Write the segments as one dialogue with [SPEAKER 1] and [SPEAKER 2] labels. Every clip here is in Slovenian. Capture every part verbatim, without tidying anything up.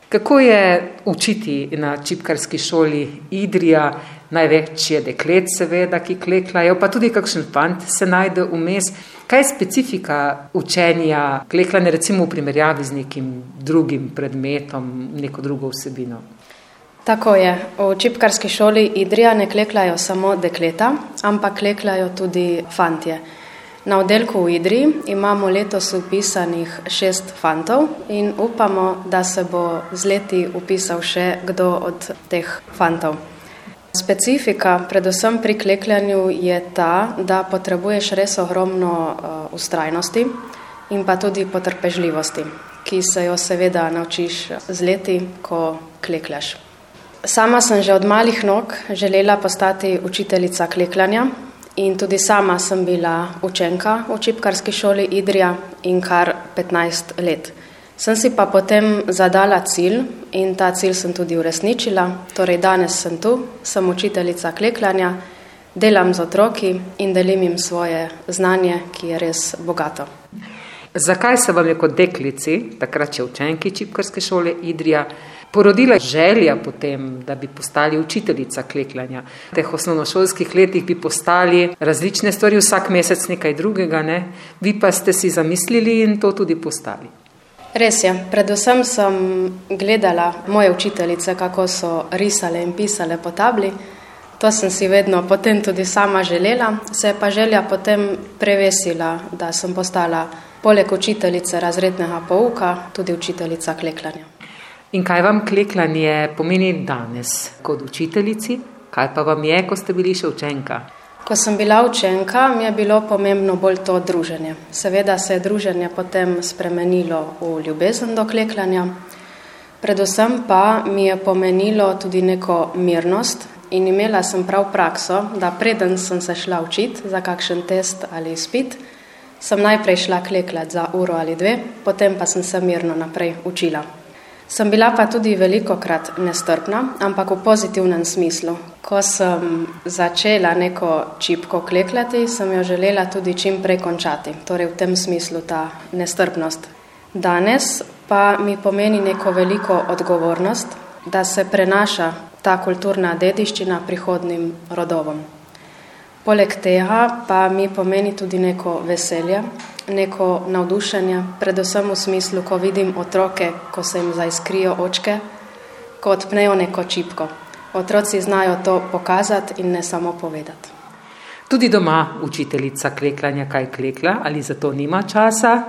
[SPEAKER 1] Kako je učiti na čipkarski šoli Idrija? Največ je deklet seveda, ki klekljajo, pa tudi kakšen fant se najde vmes. Kaj je specifika učenja klekljanja recimo v primerjavi z nekim drugim predmetom, neko drugo vsebino?
[SPEAKER 2] Tako je. V čipkarski šoli Idrija ne klekljajo samo dekleta, ampak klekljajo tudi fantje. Na oddelku v Idriji imamo letos upisanih šest fantov in upamo, da se bo z leti upisal še kdo od teh fantov. Specifika predvsem pri klekljanju je ta, da potrebuješ res ogromno uh, vztrajnosti in pa tudi potrpežljivosti, ki se jo seveda naučiš z leti, ko klekljaš. Sama sem že od malih nog želela postati učiteljica klekljanja in tudi sama sem bila učenka v čipkarski šoli Idrija in kar petnajst let. Sem si pa potem zadala cilj in ta cilj sem tudi uresničila, torej danes sem tu, sem učiteljica klekljanja, delam z otroki in delim jim svoje znanje, ki je res bogato.
[SPEAKER 1] Zakaj se vam je kot deklici, takrat še učenki čipkarske šole Idrija, porodila želja potem, da bi postali učiteljica klekljanja? V teh osnovnošolskih letih bi postali različne stvari, vsak mesec nekaj drugega, ne? Vi pa ste si zamislili in to tudi postali.
[SPEAKER 2] Res je, predvsem sem gledala moje učiteljice, kako so risale in pisale po tabli. To sem si vedno potem tudi sama želela, se je pa želja potem prevesila, da sem postala poleg učiteljice razrednega pouka tudi učiteljica klekljanja.
[SPEAKER 1] In kaj vam klekljanje pomeni danes kot učiteljici? Kaj pa vam je, ko ste bili še učenka?
[SPEAKER 2] Ko sem bila učenka, mi je bilo pomembno bolj to druženje. Seveda se je druženje potem spremenilo v ljubezen do klekljanja. Predvsem pa mi je pomenilo tudi neko mirnost in imela sem prav prakso, da preden sem se šla učiti za kakšen test ali izpit, sem najprej šla klekljati za uro ali dve, potem pa sem se mirno naprej učila. Sem bila pa tudi velikokrat nestrpna, ampak v pozitivnem smislu. Ko sem začela neko čipko klekljati, sem jo želela tudi čim prej končati, torej v tem smislu ta nestrpnost. Danes pa mi pomeni neko veliko odgovornost, da se prenaša ta kulturna dediščina prihodnim rodovom. Poleg tega pa mi pomeni tudi neko veselje, neko navdušenje, predvsem v smislu, ko vidim otroke, ko se jim zaiskrijo očke, ko odpnejo neko čipko. Otroci znajo to pokazati in ne samo povedati.
[SPEAKER 1] Tudi doma učiteljica klekljanja kaj klekla, ali za to nima časa?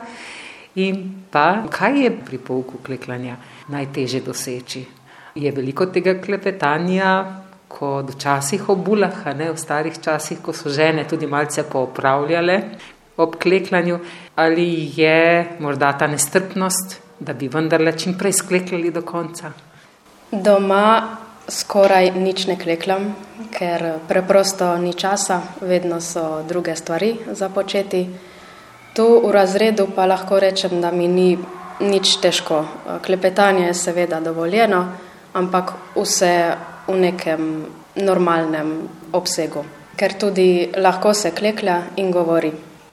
[SPEAKER 1] In pa, kaj je pri pouku klekljanja najtežje doseči? Je veliko tega klepetanja, kot včasih ob bulah, a ne v starih časih, ko so žene tudi malce poopravljale ob klekljanju, ali je morda ta nestrpnost, da bi vendarle čim prej sklekljali do konca?
[SPEAKER 2] Doma skoraj nič ne klekljam, ker preprosto ni časa, vedno so druge stvari za početi. Tu v razredu pa lahko rečem, da mi ni nič težko. Klepetanje je seveda dovoljeno, ampak vse v nekem normalnem obsegu, ker tudi lahko se kleklja in govori.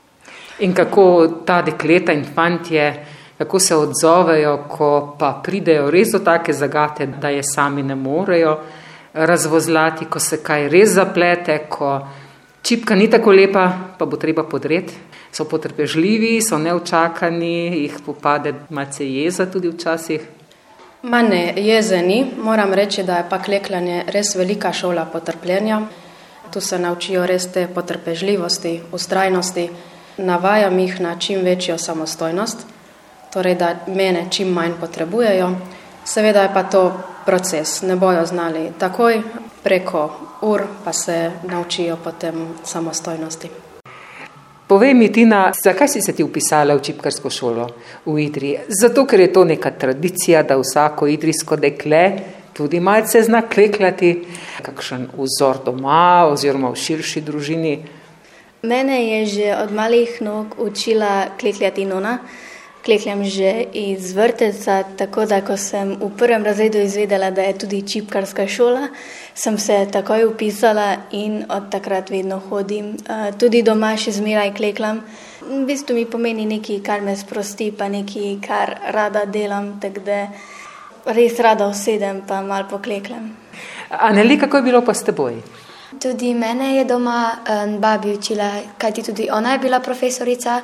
[SPEAKER 1] In kako ta dekleta in fantje, kako se odzovejo, ko pa pridejo res do take zagate, da je sami ne morejo razvozlati, ko se kaj res zaplete, ko čipka ni tako lepa, pa bo treba podreti. So potrpežljivi, so neučakani, jih popade malce jeza tudi včasih.
[SPEAKER 2] Ma ne, jeze ni. Moram reči, da je pa klekljanje res velika šola potrpljenja. Tu se naučijo res te potrpežljivosti, vztrajnosti. Navajam jih na čim večjo samostojnost, torej da mene čim manj potrebujejo. Seveda je pa to proces, ne bojo znali takoj, preko ur pa se naučijo potem samostojnosti.
[SPEAKER 1] Povej mi, Tina, zakaj si se ti upisala v čipkarsko šolo v Idriji? Zato, ker je to neka tradicija, da vsako idrijsko dekle tudi malce zna klekljati, kakšen vzor doma oziroma v širši družini.
[SPEAKER 3] Mene je že od malih nog učila klekljati nona. Klekljam že iz vrtca, tako da ko sem v prvem razredu izvedela, da je tudi čipkarska šola, sem se takoj upisala in od takrat vedno hodim. Tudi doma še zmeraj klekljam. V bistvu mi pomeni nekaj, kar me sprosti, pa nekaj, kar rada delam, tako da res rada usedem pa malo pokleklem.
[SPEAKER 1] Aneli, kako je bilo pa s teboj?
[SPEAKER 4] Tudi mene je doma um, babi učila, kajti tudi ona je bila profesorica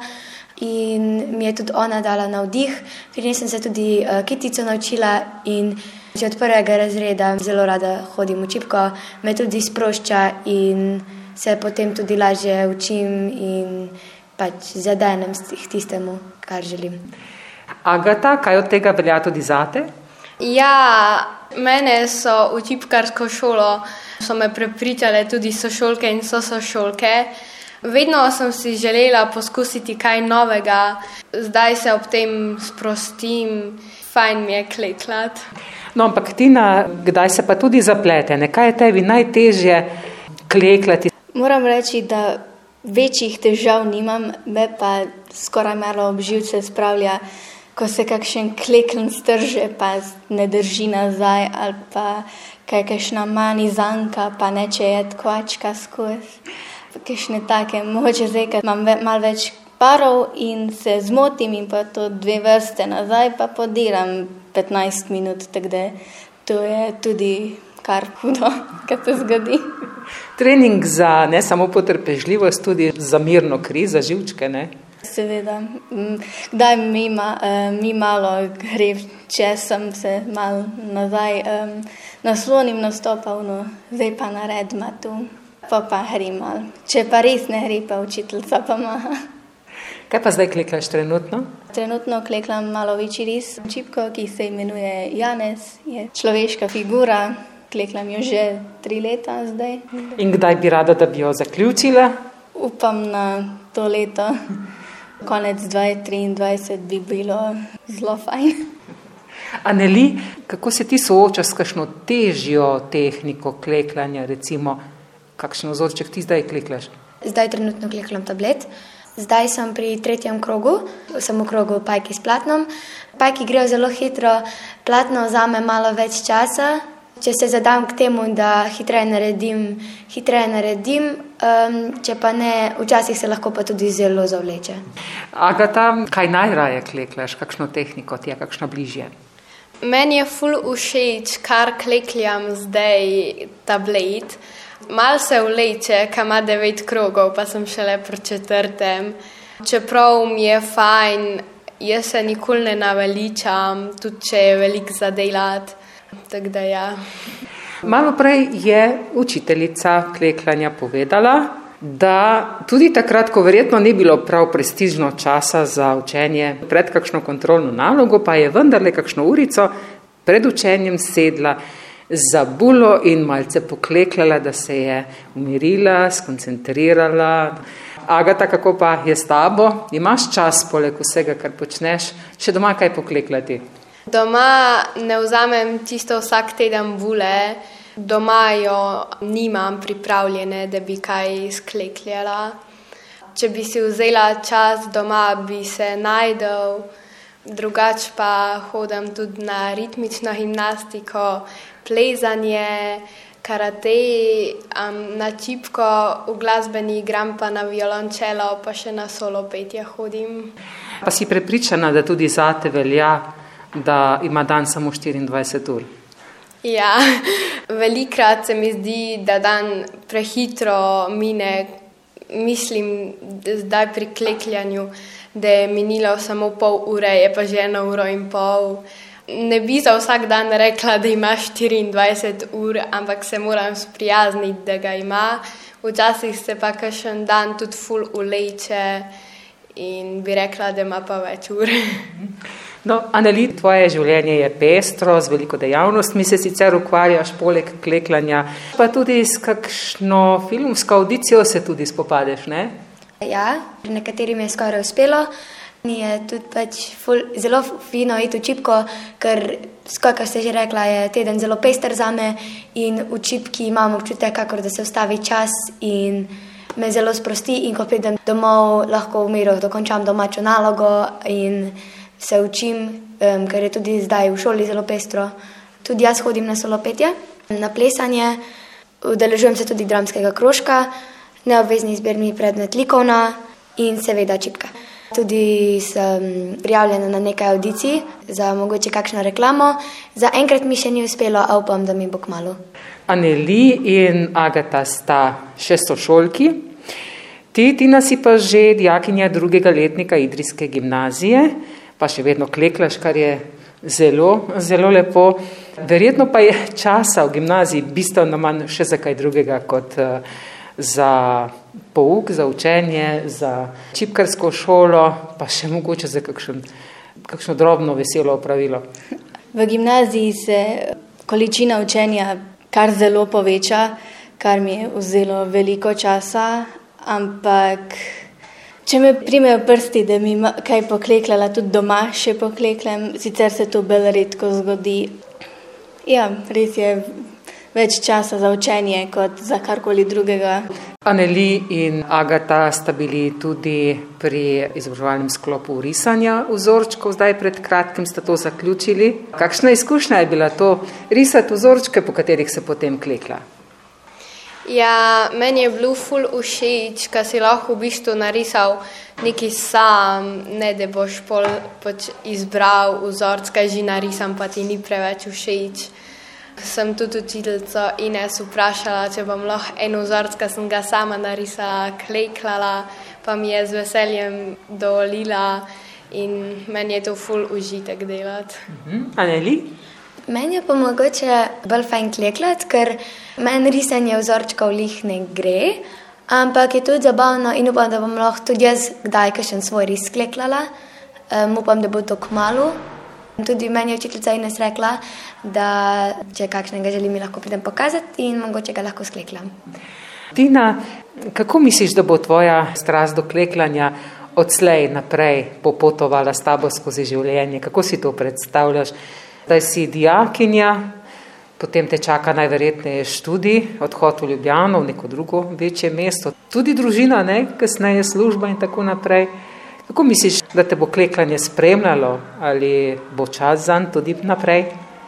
[SPEAKER 4] in mi je tudi ona dala navdih. Pri njej sem se tudi uh, kitico naučila in že od prvega razreda zelo rada hodim v čipko, me tudi sprošča in se potem tudi lažje učim in pač zadenem tistemu, kar želim.
[SPEAKER 1] Agata, kaj od tega velja tudi zate?
[SPEAKER 5] Ja, mene so v čipkarsko šolo so me prepričale tudi sošolke in sošolke. Vedno sem si želela poskusiti kaj novega, zdaj se ob tem sprostim, fajn mi je klekljati.
[SPEAKER 1] No, ampak Tina, kdaj se pa tudi zaplete? Kaj je tebi najtežje klekljati?
[SPEAKER 3] Moram reči, da večjih težav nimam, me pa skoraj malo ob živce spravlja, ko se kakšen kleklen strže, pa ne drži nazaj, ali pa kakšna manizanka, pa neče jed kvačka skozi. Kakšne take, mogoče zdaj, kad imam ve, malo več parov in se zmotim in pa to dve vrste nazaj, pa podiram petnajst minut, tako da to je tudi kar hudo, kad se zgodi.
[SPEAKER 1] Trening za ne samo potrpežljivost, tudi za mirno kri, za živčke, ne?
[SPEAKER 3] Seveda. Kdaj mi, ma, mi malo gre, če sem se malo nazaj um, naslonim nastopa, no, zdaj pa naredma tu, pa pa gre malo. Če pa res ne gre, pa učiteljica pa maha.
[SPEAKER 1] Kaj pa zdaj kleklaš trenutno?
[SPEAKER 3] Trenutno kleklam malo večji ris. Čipko, ki se imenuje Janez, je človeška figura. Kleklam jo že tri leta zdaj.
[SPEAKER 1] In kdaj bi rada, da bi jo zaključila?
[SPEAKER 3] Upam na to leto. Konec dvajset triindvajset bi bilo zelo fajn.
[SPEAKER 1] Aneli, kako se ti soočaš s kakšno težjo tehniko kleklanja, recimo, kakšen vzorček ti zdaj kleklaš?
[SPEAKER 4] Zdaj trenutno kleklam tablet. Zdaj sem pri tretjem krogu, sem v krogu pajki s platnom. Pajki grejo zelo hitro, platno vzame malo več časa. Če se zadam k temu, da hitreje naredim, hitreje naredim, um, če pa ne, včasih se lahko pa tudi zelo zavleče.
[SPEAKER 1] Agata, kaj najraje kleklaš, kakšno tehniko ti je, kakšno bližje?
[SPEAKER 5] Meni je ful všeč, kar klekljam zdaj tablet. Mal se vleče, ka ima devet krogov, pa sem šele pri četrtem. Čeprav mi je fajn, jaz se nikoli ne naveličam, tudi če je veliko zadelati. Tako da ja.
[SPEAKER 1] Malo prej je učiteljica kleklanja povedala, da tudi takrat, ko verjetno ni bilo prav prestižno časa za učenje pred kakšno kontrolno nalogo, pa je vendarle kakšno urico pred učenjem sedla za bulo in malce pokleklala, da se je umirila, skoncentrirala. Agata, kako pa je s tabo? Imaš čas poleg vsega, kar počneš, še doma kaj pokleklati?
[SPEAKER 5] Doma ne vzamem čisto vsak teden bule, doma jo nimam pripravljene, da bi kaj sklekljala. Če bi si vzela čas doma, bi se najdel, drugač pa hodim tudi na ritmično gimnastiko, plezanje, karate, um, na čipko, v glasbeni igram pa na violončelo, pa še na solo petje hodim.
[SPEAKER 1] Pa si prepričana, da tudi zate velja, da ima dan samo štiriindvajset ur?
[SPEAKER 5] Ja, velikrat se mi zdi, da dan prehitro mine. Mislim, zdaj pri klekljanju, da je minilo samo pol ure, je pa že eno uro in pol. Ne bi za vsak dan rekla, da ima štiriindvajset ur, ampak se moram sprijazniti, da ga ima. Včasih se pa kakšen dan tudi ful uleče in bi rekla, da ima pa več ur.
[SPEAKER 1] No, Aneli, tvoje življenje je pestro, z veliko dejavnostmi se sicer ukvarjaš poleg kleklanja, pa tudi s kakšno filmsko audicijo se tudi spopadeš, ne?
[SPEAKER 4] Ja, nekaterim je skoraj uspelo. Je tudi pač ful, zelo fino iti v čipko, ker, skoro ste že rekla, je teden zelo pester zame in v čipki imam občutek, kakor da se ustavi čas in me zelo sprosti in ko pridem domov, lahko v miru dokončam domačo nalogo in se učim, um, ker je tudi zdaj v šoli zelo pestro. Tudi jaz hodim na solo petje, na plesanje, udeležujem se tudi dramskega krožka, neobvezni izbirni predmet likovna in seveda čipka. Tudi sem prijavljena na nekaj audicij za mogoče kakšno reklamo. Za enkrat mi še ni uspelo, a upam, da mi bo kmalu.
[SPEAKER 1] Anneli in Agata sta šestošolki. Ti, Tina, si pa že dijakinja drugega letnika idrijske gimnazije, pa še vedno kleklaš, kar je zelo, zelo lepo. Verjetno pa je časa v gimnaziji bistveno manj še za kaj drugega kot za pouk, za učenje, za čipkarsko šolo, pa še mogoče za kakšen, kakšno drobno veselo opravilo.
[SPEAKER 3] V gimnaziji se količina učenja kar zelo poveča, kar mi je vzelo veliko časa, ampak če me primejo prsti, da mi kaj pokleklala, tudi doma še pokleklem, sicer se to bolj redko zgodi. Ja, res je več časa za učenje kot za karkoli drugega.
[SPEAKER 1] Anneli in Agata sta bili tudi pri izobraževalnem sklopu risanja vzorčkov, zdaj pred kratkim sta to zaključili. Kakšna izkušnja je bila to risati vzorčke, po katerih se potem klekla?
[SPEAKER 5] Ja, meni je bilo ful všeč, ka si lahko v bistvu narisal neki sam, ne da boš pol pač izbral vzorc, kaj že narisam, pa ti ni preveč všeč. Sem tudi učiteljico Ines vprašala, če bom lahko en vzorc, ka sem ga sama narisala, kleklala, pa mi je z veseljem dovolila in meni je to ful užitek delati.
[SPEAKER 1] Uh-huh. Anneli?
[SPEAKER 4] Meni je pa mogoče bolj fajn klekljati, ker meni risanje vzorčkov lih ne gre, ampak je tudi zabavno in upam, da bom lahko tudi jaz kdaj kakšen svoj ris kleklala. Um, upam, da bo to kmalu. Tudi meni je učiteljica Ines rekla, da če kakšnega želim, mi lahko pridem pokazati in mogoče ga lahko skleklam.
[SPEAKER 1] Tina, kako misliš, da bo tvoja strast do kleklanja odslej naprej popotovala s tabo skozi življenje? Kako si to predstavljaš? Da si dijakinja, potem te čaka najverjetneje študij, odhod v Ljubljano, v neko drugo večje mesto, tudi družina, ne, kasneje služba in tako naprej. Kako misliš, da te bo kleklanje spremljalo ali bo čas zanj tudi naprej?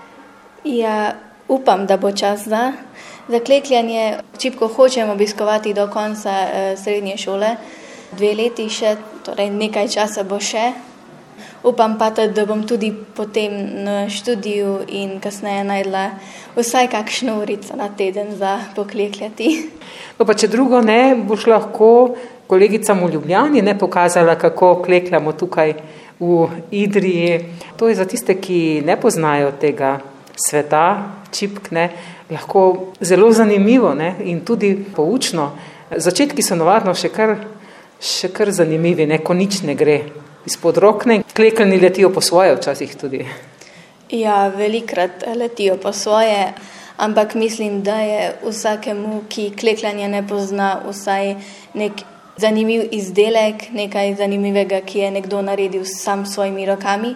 [SPEAKER 3] Ja, upam, da bo čas za. Za klekljanje čipko hočem obiskovati do konca eh, srednje šole, dve leti še, torej nekaj časa bo še. Upam pa, da bom tudi potem na študiju in kasneje najdla vsaj kakšno urico na teden za poklekljati.
[SPEAKER 1] No pa če drugo ne, boš lahko kolegicam v Ljubljani ne pokazala, kako klekljamo tukaj v Idriji. To je za tiste, ki ne poznajo tega sveta, čipk, ne, lahko zelo zanimivo, ne, in tudi poučno. Začetki so navadno še kar, še kar zanimivi, ne, ko nič ne gre izpod rok, ne, klekeljni letijo po svoje včasih tudi.
[SPEAKER 3] Ja, velikrat letijo po svoje, ampak mislim, da je vsakemu, ki klekljanje ne pozna, vsaj nek zanimiv izdelek, nekaj zanimivega, ki je nekdo naredil sam s svojimi rokami.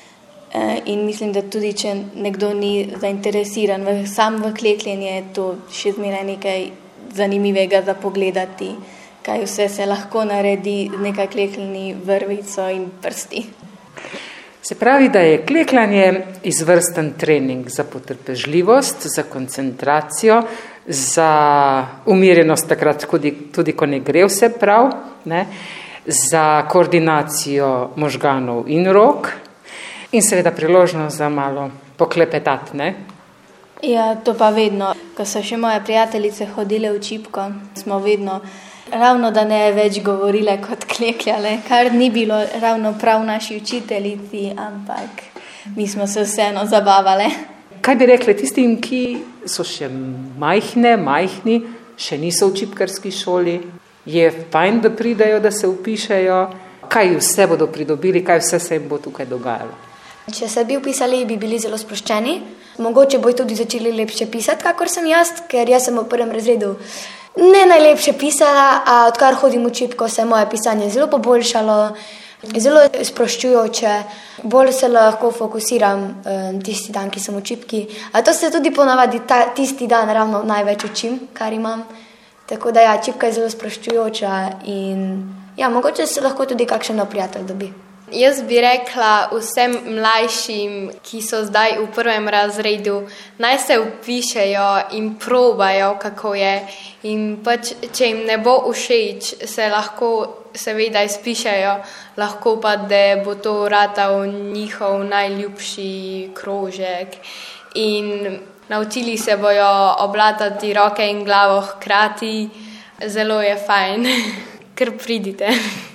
[SPEAKER 3] In mislim, da tudi, če nekdo ni zainteresiran v, sam v klekljenje, je to še zmeraj nekaj zanimivega za pogledati, kaj vse se lahko naredi z nekaj klekeljni vrvico in prsti.
[SPEAKER 1] Se pravi, da je klekljanje izvrsten trening za potrpežljivost, za koncentracijo, za umirjenost takrat tudi, tudi ko ne gre vse prav, ne, za koordinacijo možganov in rok in seveda priložnost za malo poklepetati, ne?
[SPEAKER 3] Ja, to pa vedno. Ko so še moje prijateljice hodile v čipko, smo vedno ravno da ne več govorile kot klekljale, kar ni bilo ravno prav naši učiteljici, ampak mi smo se vseeno zabavale.
[SPEAKER 1] Kaj bi rekli tistim, ki so še majhne, majhni, še niso v čipkarski šoli? Je fajn, da pridejo, da se vpišejo? Kaj vse bodo pridobili, kaj vse se jim bo tukaj dogajalo?
[SPEAKER 4] Če se bi vpisali, bi bili zelo sproščeni. Mogoče bojo tudi začeli lepše pisati, kakor sem jaz, ker jaz sem v prvem razredu ne najlepše pisala, a odkar hodim v čipko, se je moje pisanje zelo poboljšalo, zelo sproščujoče, bolj se lahko fokusiram tisti dan, ki sem v čipki. A to se tudi ponavadi ta, tisti dan ravno največ učim, kar imam. Tako da ja, čipka je zelo sproščujoča in ja, mogoče se lahko tudi kakšen nov prijatelj dobi.
[SPEAKER 5] Jaz bi rekla vsem mlajšim, ki so zdaj v prvem razredu, naj se vpišejo in probajo, kako je. In pač, če jim ne bo všeč, se lahko seveda izpišejo, lahko pa, da bo to ratal njihov najljubši krožek. In naučili se bojo oblatati roke in glavo hkrati. Zelo je fajn, ker pridite.